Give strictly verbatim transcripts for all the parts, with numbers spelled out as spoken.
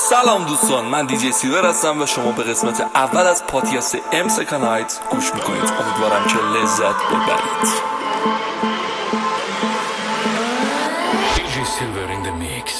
سلام دوستان، من دیجی سیلور هستم و شما به قسمت اول از پادکست ام سکند هایت گوش میکنید. امیدوارم که لذت ببرید. دیجی سیلور in the mix.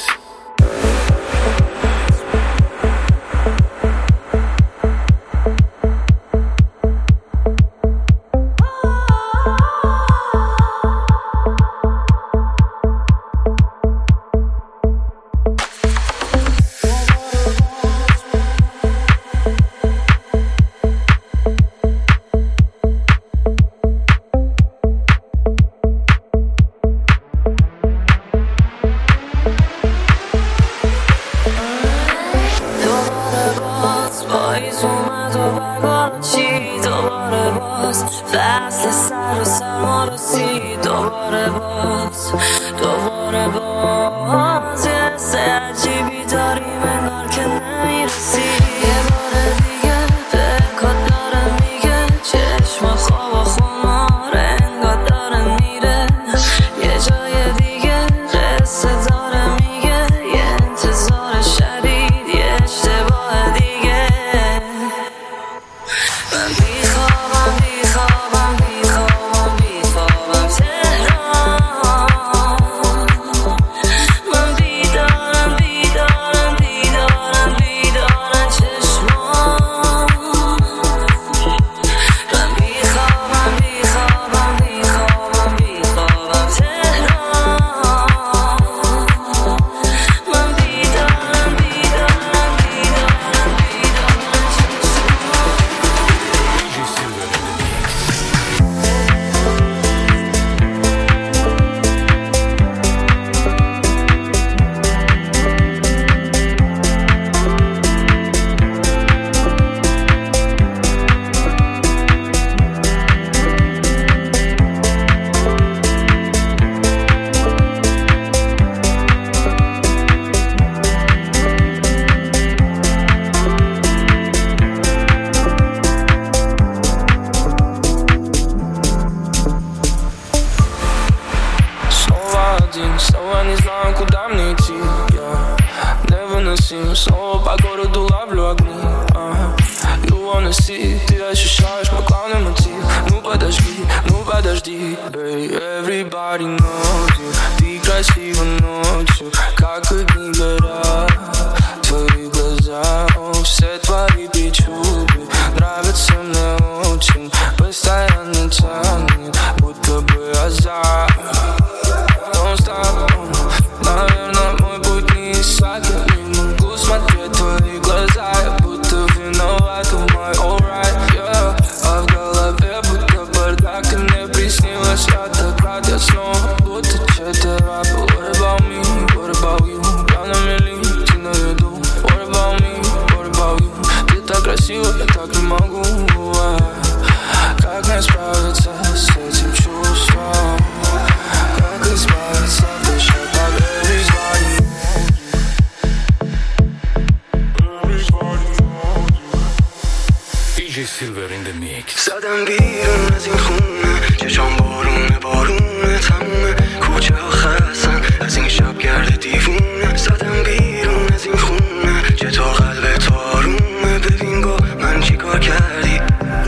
فصل سر و سرما رسید دوباره باز دوباره باز یه حس عجیبی داریم انگار که نمیرسی یه بار دیگه به کار داره میگه چشم خواب و خمار انگار داره میره یه جای دیگه قصه داره میگه یه انتظار شدید یه اشتباه دیگه من بیخوابم بیخوابم بیخوابم بیخوابم تهران من بیدارم بیدارم بیدارم بیدارم چشمان من بیخوابم بیخوابم بیخوابم بیخوابم تهران من بیدارم بیدارم بیدارم بیدارم So I не знаю, куда мне идти, yeah. Невыносим, снова по городу ловлю огни, uh. You wanna see, ты ощущаешь мой главный мотив. Ну подожди, ну подожди, hey, everybody knows you. Ты красива ночью, как огни горят твои глаза, oh, все твои причуды нравятся мне очень. Постоянно тянет, будто бы азарт. Наверное, мой путь не иссякнет. Не могу смотреть твои глаза, я будто виноват в my alright, yeah. А в голове будто бардак, и мне приснилось, я так рад, я снова будто чей-то раб. What about me, what about you? Я на мели, ты на виду. What about me, what about you? Ты так красива, я так не могу. Как мне справиться с этим чувством? Как избавиться от души? Silver in the mix. زدم بیرون از این خونه چشام بارونه بارونه تمومه کوچه ها خستن از این شب گرد دیوونه زدم بیرون از این خونه چطور قلب تو آرومه ببین با من چی کار کردی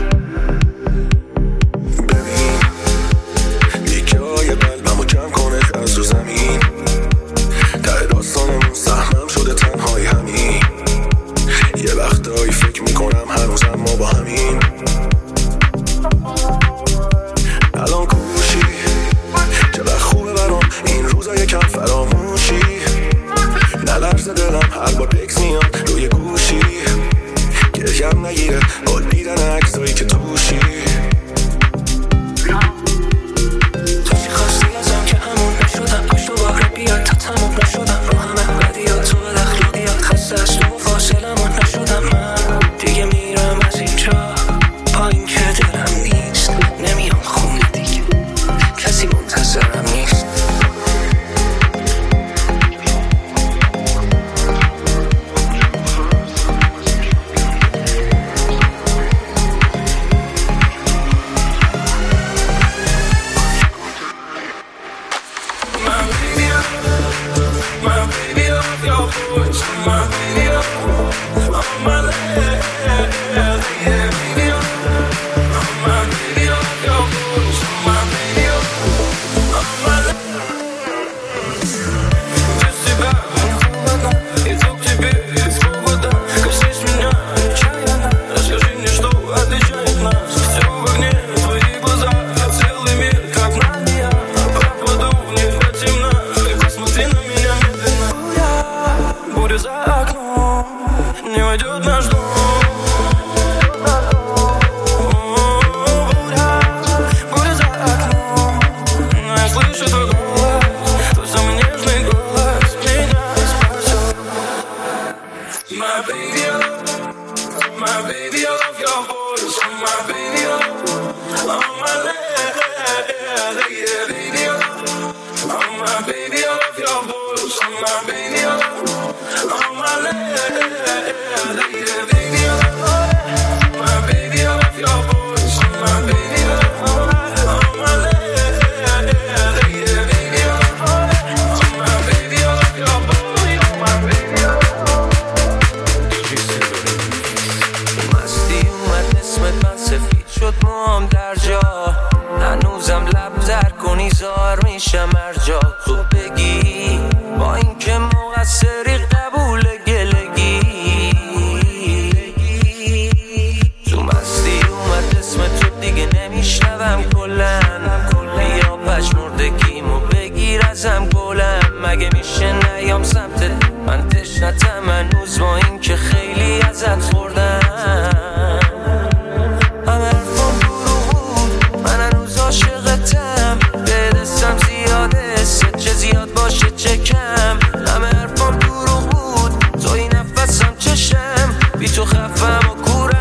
ببین یکی های قلبمو کم کنه از رو زمین ته داستانمون سهمم شده تنهای همین یه وقتایی فکر میکنم هنوزم ما با همین الان کوشی چقدر خوبه برام این روزا یکم فراموشی نلرزه دلم هر بار تکس میاد روی گوشی گریم نگیره با دیدن عکسایی که توشی تو چی خواستی ازم که همون نشدم پشت و باره baby, I love your voice. Oh my baby, I love, oh my lady, yeah, baby, I love, oh my baby, I love your voice. Oh my baby, I love, oh my lady, yeah, baby, I love, oh my baby, I love your voice. Oh my baby, I love. مستی اومد اسمت من سفید شد موام در جا، هنوزم لب زر کنی زار میشم هر جا تو بگی با این که مقصری قبول گلگی. تو مستی اومد اسمت تو دیگه نمیشنوم کلن، بیا پشمردگیمو بگیر ازم گلم. مگه میشه نیام سمتت من تشنتم هنوز با این که خیلی ازت خوردم. همه حرفم دروغ بود من هنوز عاشقتم، به دستم زیاده چه زیاد باشه چه کم. همه حرفم دروغ بود توی نفسم چشم، بی تو خفم و کورم.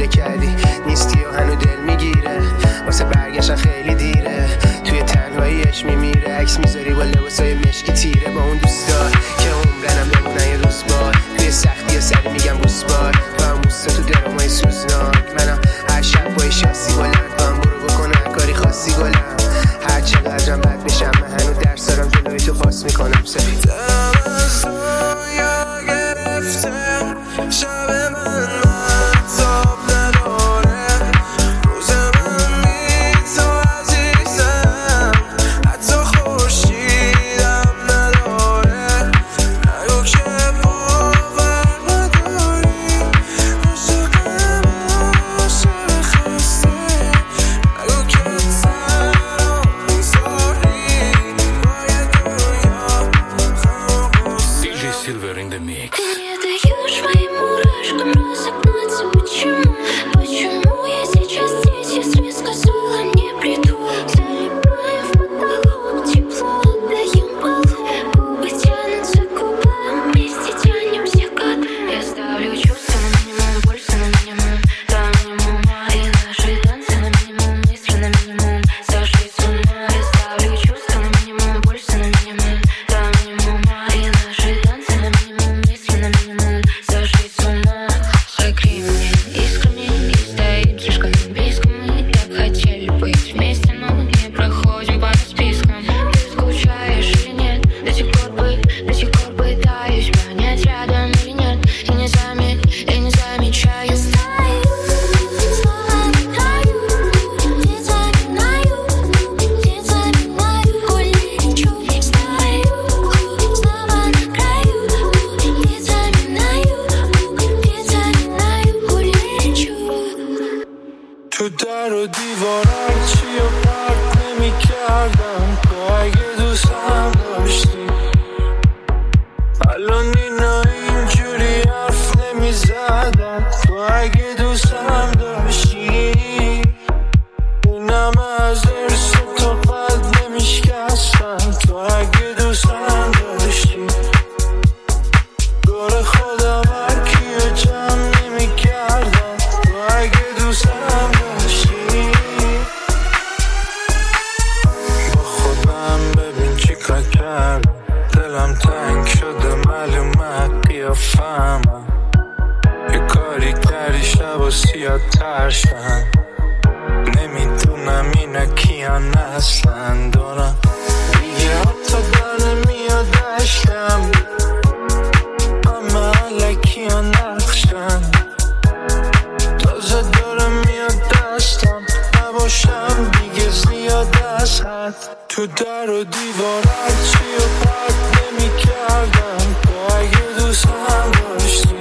کردی نیستی و هنو دل میگیره واسه برگشتن خیلی دیره توی تنهاییش میمیره عکس میذاری با لباسای مشکی تیره با اون دوستا که عمرنم بمونن یه روز بار توی سختی و سری میگم بوس بار با هم موستا تو درامای سوزناک منم هر شب با شاسی بلند با هم برو بکنه کاری خاصی گلم هر چقدرم بد بشم من هنو درس دارم جلوی تو پاس میکنم سفید دم از دنیا گرفته شب من مهتاب نداره روز من بی تو عزیزم حتی خورشیدم نداره نگو که باور نداری عاشقم عاشق خسته نگو که تنها میذاری باید دنیا ди джей Silver in the mix. Ты не даешь моим мурашкам разогнаться. Почему? Почему я сейчас здесь, если сказала не приду? Залипаем в потолок, тепло отдаем полу. Губы тянутся к губам, вместе тянемся к дну. Я ставлю чувства на минимум, пульса на минимум, до минимума. И наши танцы на минимум, мысли на минимум, сошли с ума. Я ставлю чувства на минимум, пульса на минимум, до минимума. И наши танцы на минимум, мысли на минимум, сошли с ума. Согрей меня искрами и стоим слишком близко. Мы так хотели быть вместе, но не проходим по спискам. Ты скучаешь или нет? До сих пор бы, до сих пор пытаюсь понять, рядом или нет. И не заметь, и не замечаю. Стою, слова на краю, птицами наю, птицами наю, улечу. Стою, слова на краю, птицами наю, птицами наю, улечу. تو در و دیوار هرچی و پرت نمی کردم تو اگه دوستم داشتی الان اینا اینجوری حرف نمی زدن تو اگه دوستم داشتی اینم از ارس تو قلب نمی شکستن تو اگه دوستم داشتی دور خودم هر کیو جمع نمی کردم تو اگه دوستم داشتی با خودم ببین چی کار کردم دلم تنگ شده معلومه قیافم یه کاری کردی شب و سیاه ترشن نمیدونم اینا کیان اصلا دارم دیگه حتی در نمیاد دشتم اما علکی ها نقشن تازه دارم میاد دستم نباشم دیگه زیاد از حد تو در و دیوار هرچی و پرت نمی کردم تو اگه دوستم داشتی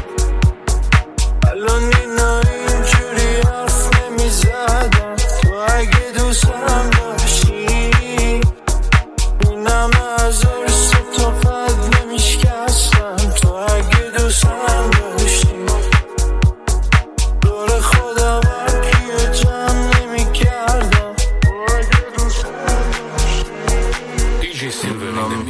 الان اینا اینجوری حرف نمی زدن تو اگه دوستم داشتی اینم از ارس تو قلب نمی شکستم تو اگه دوستم داشتی دور خودم هر کیو جمع نمی کردم ди джей Silver in the mix.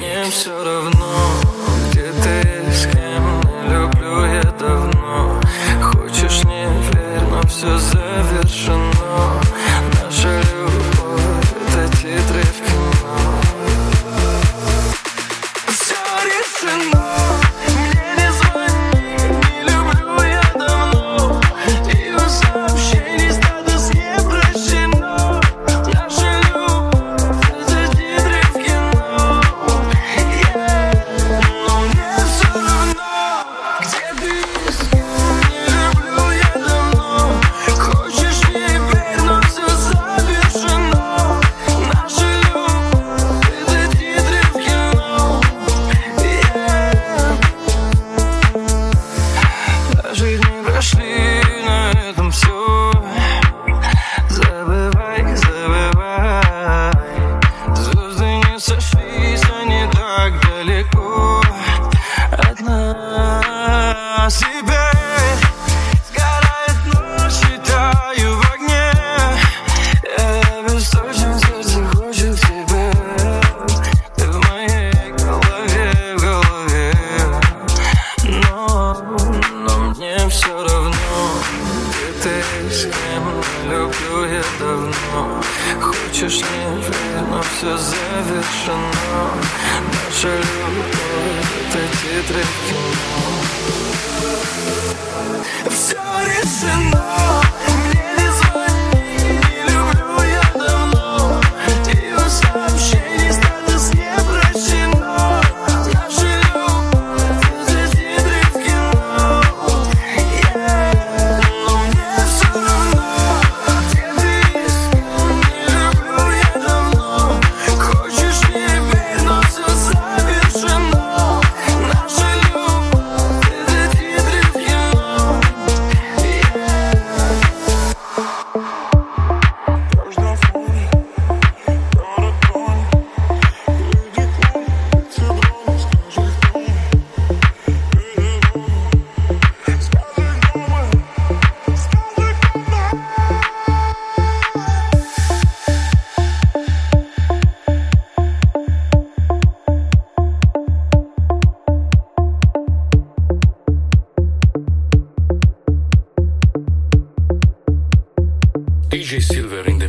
с кем не люблю я давно. Хочешь, не верь, но все завершено. Наша любовь — это титры в кино. Все решено. Мне не звони, не люблю я давно. Ее сообщений статус не прощено. Наша любовь — это титры в кино. Yeah. Но мне все равно, где ты и с кем. Не люблю я давно. Хочешь, не верь, но все завершено. Наша любовь — это титры в кино. ди джей Silver in the